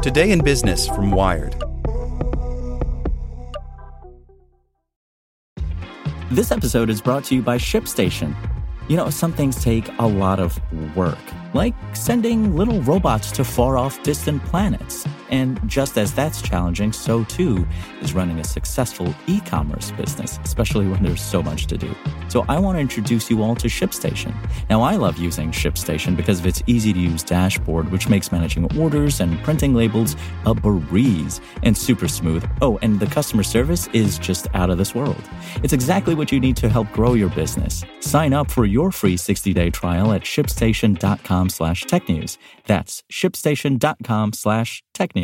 Today in Business from Wired. This episode is brought to you by ShipStation. You know, some things take a lot of work, like sending little robots to far-off distant planets. And just as that's challenging, so too is running a successful e-commerce business, especially when there's so much to do. So I want to introduce you all to ShipStation. Now, I love using ShipStation because of its easy-to-use dashboard, which makes managing orders and printing labels a breeze and super smooth. Oh, and the customer service is just out of this world. It's exactly what you need to help grow your business. Sign up for your free 60-day trial at shipstation.com/technews. That's shipstation.com/technews.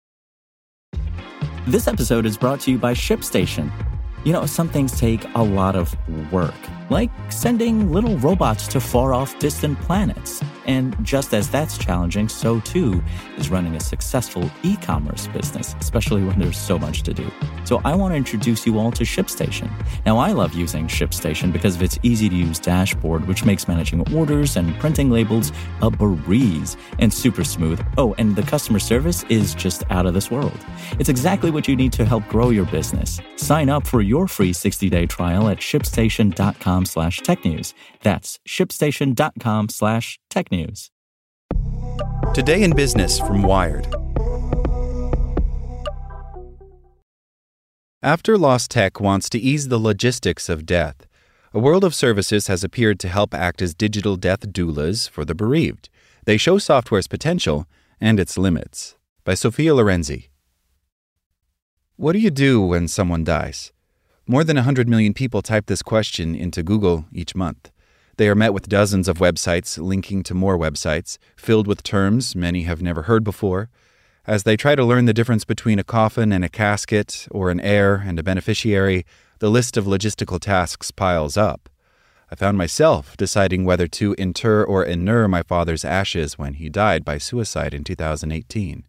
This episode is brought to you by ShipStation. You know, some things take a lot of work, like sending little robots to far-off distant planets. And just as that's challenging, so too is running a successful e-commerce business, especially when there's so much to do. So I want to introduce you all to ShipStation. Now, I love using ShipStation because of its easy-to-use dashboard, which makes managing orders and printing labels a breeze and super smooth. Oh, and the customer service is just out of this world. It's exactly what you need to help grow your business. Sign up for your free 60-day trial at shipstation.com/technews. That's shipstation.com/technews. Today in Business from Wired. After Lost Tech wants to ease the logistics of death, a world of services has appeared to help act as digital death doulas for the bereaved. They show software's potential and its limits. By Sophia Lorenzi. What do you do when someone dies? More than 100 million people type this question into Google each month. They are met with dozens of websites linking to more websites, filled with terms many have never heard before. As they try to learn the difference between a coffin and a casket, or an heir and a beneficiary, the list of logistical tasks piles up. I found myself deciding whether to inter or inure my father's ashes when he died by suicide in 2018.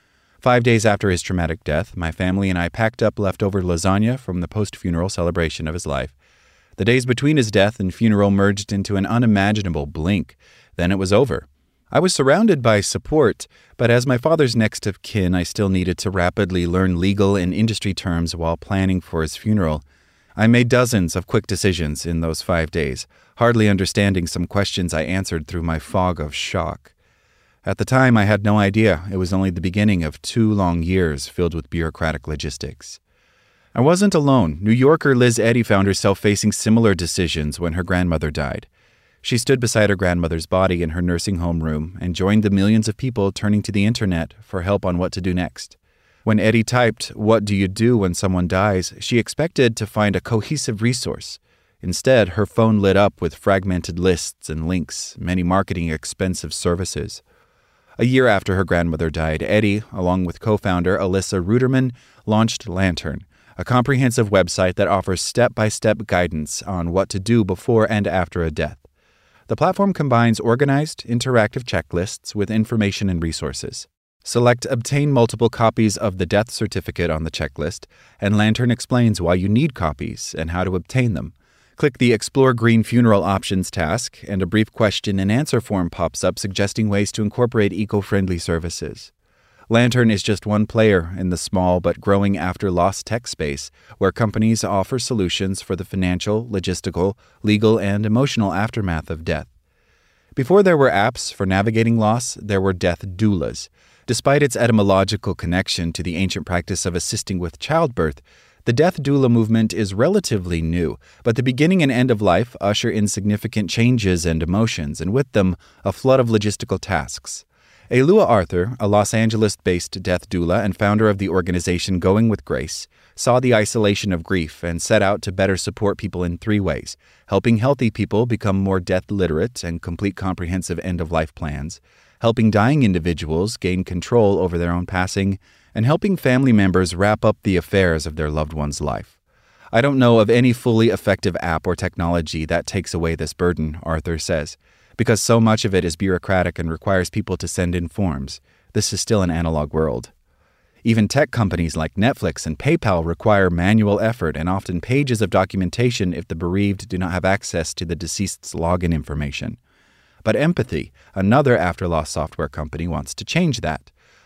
5 days after his traumatic death, my family and I packed up leftover lasagna from the post-funeral celebration of his life. The days between his death and funeral merged into an unimaginable blink. Then it was over. I was surrounded by support, but as my father's next of kin, I still needed to rapidly learn legal and industry terms while planning for his funeral. I made dozens of quick decisions in those 5 days, hardly understanding some questions I answered through my fog of shock. At the time, I had no idea it was only the beginning of 2 long years filled with bureaucratic logistics. I wasn't alone. New Yorker Liz Eddy found herself facing similar decisions when her grandmother died. She stood beside her grandmother's body in her nursing home room and joined the millions of people turning to the internet for help on what to do next. When Eddy typed, "What do you do when someone dies?" she expected to find a cohesive resource. Instead, her phone lit up with fragmented lists and links, many marketing expensive services. A year after her grandmother died, Eddy, along with co-founder Alyssa Ruderman, launched Lantern, a comprehensive website that offers step-by-step guidance on what to do before and after a death. The platform combines organized, interactive checklists with information and resources. Select Obtain multiple copies of the death certificate on the checklist, and Lantern explains why you need copies and how to obtain them. Click the Explore Green Funeral Options task, and a brief question and answer form pops up suggesting ways to incorporate eco-friendly services. Lantern is just one player in the small but growing after-lost tech space, where companies offer solutions for the financial, logistical, legal, and emotional aftermath of death. Before there were apps for navigating loss, there were death doulas. Despite its etymological connection to the ancient practice of assisting with childbirth, the death doula movement is relatively new, but the beginning and end of life usher in significant changes and emotions, and with them, a flood of logistical tasks. Elua Arthur, a Los Angeles-based death doula and founder of the organization Going with Grace, saw the isolation of grief and set out to better support people in 3 ways: helping healthy people become more death literate and complete comprehensive end-of-life plans, helping dying individuals gain control over their own passing, and helping family members wrap up the affairs of their loved one's life. I don't know of any fully effective app or technology that takes away this burden, Arthur says. Because so much of it is bureaucratic and requires people to send in forms, this is still an analog world. Even tech companies like Netflix and PayPal require manual effort and often pages of documentation if the bereaved do not have access to the deceased's login information. But Empathy, another after-loss software company, wants to change that.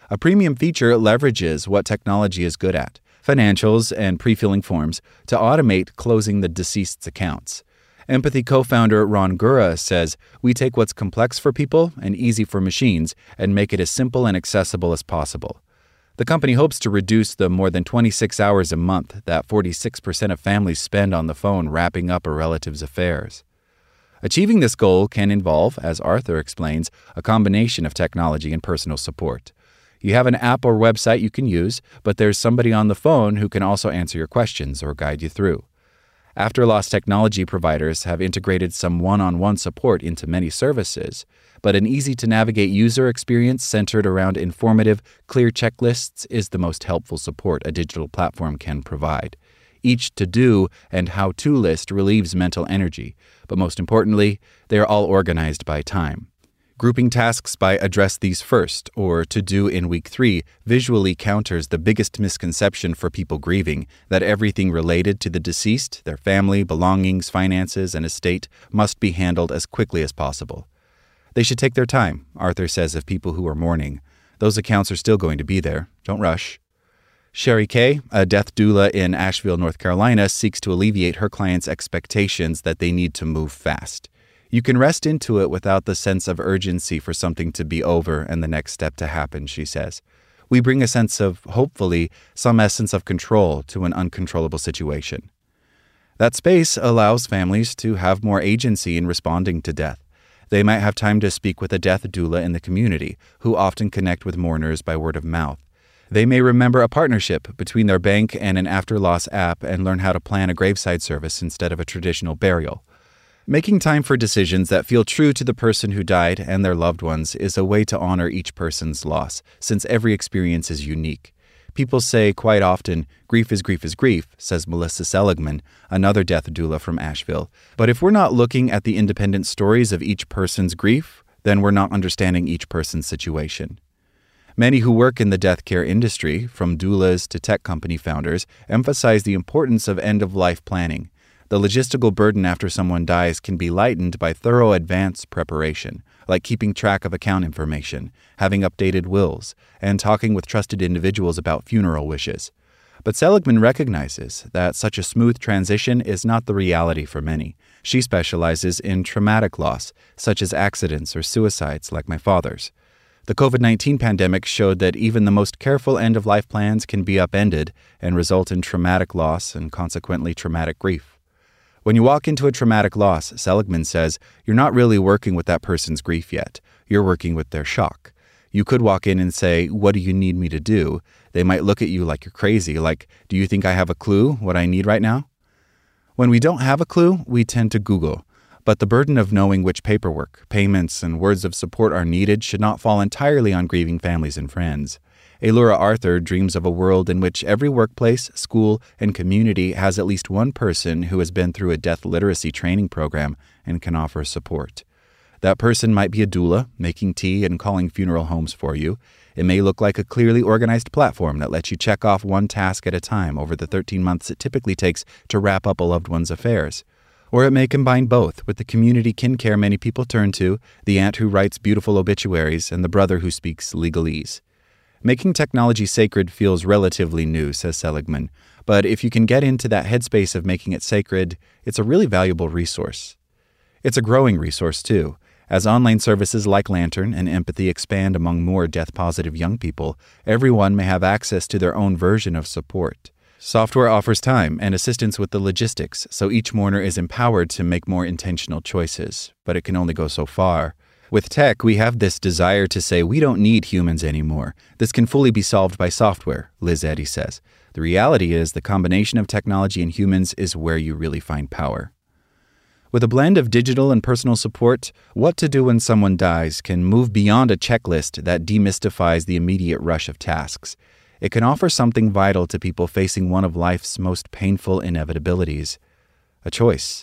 A premium feature leverages what technology is good at, financials and pre-filling forms, to automate closing the deceased's accounts. Empathy co-founder Ron Gura says, "We take what's complex for people and easy for machines and make it as simple and accessible as possible." The company hopes to reduce the more than 26 hours a month that 46% of families spend on the phone wrapping up a relative's affairs. Achieving this goal can involve, as Arthur explains, a combination of technology and personal support. You have an app or website you can use, but there's somebody on the phone who can also answer your questions or guide you through. After-loss technology providers have integrated some one-on-one support into many services, but an easy-to-navigate user experience centered around informative, clear checklists is the most helpful support a digital platform can provide. Each to-do and how-to list relieves mental energy, but most importantly, they are all organized by time. Grouping tasks by address these first, or to do in week 3, visually counters the biggest misconception for people grieving, that everything related to the deceased, their family, belongings, finances, and estate, must be handled as quickly as possible. They should take their time, Arthur says of people who are mourning. Those accounts are still going to be there. Don't rush. Sherry Kay, a death doula in Asheville, North Carolina, seeks to alleviate her clients' expectations that they need to move fast. You can rest into it without the sense of urgency for something to be over and the next step to happen, she says. We bring a sense of, hopefully, some essence of control to an uncontrollable situation. That space allows families to have more agency in responding to death. They might have time to speak with a death doula in the community, who often connect with mourners by word of mouth. They may remember a partnership between their bank and an after-loss app and learn how to plan a graveside service instead of a traditional burial. Making time for decisions that feel true to the person who died and their loved ones is a way to honor each person's loss, since every experience is unique. People say quite often, grief is grief is grief, says Melissa Seligman, another death doula from Asheville. But if we're not looking at the independent stories of each person's grief, then we're not understanding each person's situation. Many who work in the death care industry, from doulas to tech company founders, emphasize the importance of end-of-life planning. The logistical burden after someone dies can be lightened by thorough advance preparation, like keeping track of account information, having updated wills, and talking with trusted individuals about funeral wishes. But Seligman recognizes that such a smooth transition is not the reality for many. She specializes in traumatic loss, such as accidents or suicides like my father's. The COVID-19 pandemic showed that even the most careful end-of-life plans can be upended and result in traumatic loss and consequently traumatic grief. When you walk into a traumatic loss, Seligman says, you're not really working with that person's grief yet. You're working with their shock. You could walk in and say, what do you need me to do? They might look at you like you're crazy, like, do you think I have a clue what I need right now? When we don't have a clue, we tend to Google. But the burden of knowing which paperwork, payments, and words of support are needed should not fall entirely on grieving families and friends. Elura Arthur dreams of a world in which every workplace, school, and community has at least one person who has been through a death literacy training program and can offer support. That person might be a doula, making tea and calling funeral homes for you. It may look like a clearly organized platform that lets you check off one task at a time over the 13 months it typically takes to wrap up a loved one's affairs. Or it may combine both with the community kin care many people turn to, the aunt who writes beautiful obituaries, and the brother who speaks legalese. Making technology sacred feels relatively new, says Seligman, but if you can get into that headspace of making it sacred, it's a really valuable resource. It's a growing resource, too. As online services like Lantern and Empathy expand among more death-positive young people, everyone may have access to their own version of support. Software offers time and assistance with the logistics, so each mourner is empowered to make more intentional choices, but it can only go so far. With tech, we have this desire to say we don't need humans anymore. This can fully be solved by software, Liz Eddy says. The reality is the combination of technology and humans is where you really find power. With a blend of digital and personal support, what to do when someone dies can move beyond a checklist that demystifies the immediate rush of tasks. It can offer something vital to people facing one of life's most painful inevitabilities, a choice.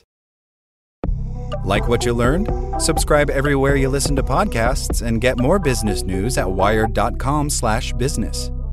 Like what you learned? Subscribe everywhere you listen to podcasts and get more business news at wired.com/business.